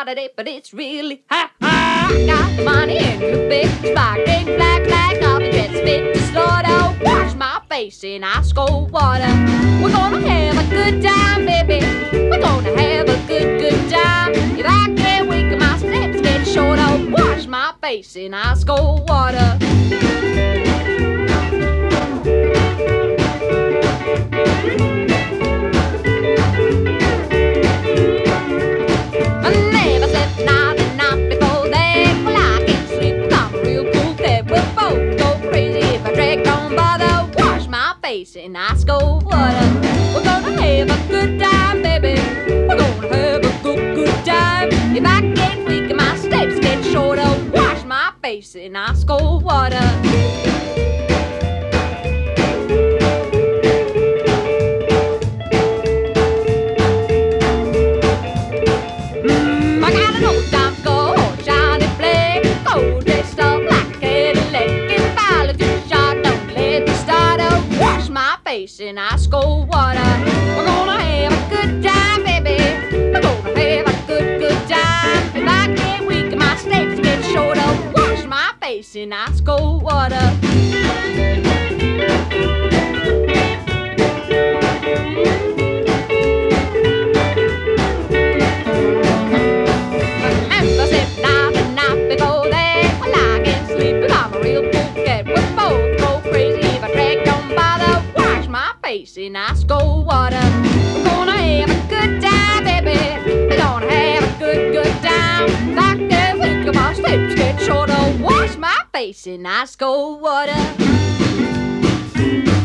got it, but it's really ha ha. I got the money in the big sparkling black flag of the jet spit to slaughter. Wash my face in ice cold water. We're gonna have a good time, baby. We're gonna have a good time. If I can't wake my steps get shorter, wash my face in ice cold water. In ice cold water. We're gonna have a good time, baby. We're gonna have a good time. If I get weak and my steps get shorter, wash my face in ice cold water. I got an old time gold shiny flame, gold dressed up like Cadillac. If I look too sharp, don't let me start up. Wash my face in ice cold water. We're gonna have a good time, baby. We're gonna have a good time. If I get weak and my steps get shorter, wash my face in ice cold water. Remember, said the night before that, well, I can't sleep if I'm a real bouquet. We're both go crazy if I drag don't bother. Wash my face in ice cold water. We're gonna have a good time, baby. We're gonna have a good time. Like that week of my steps get shorter. Wash my face in ice cold water.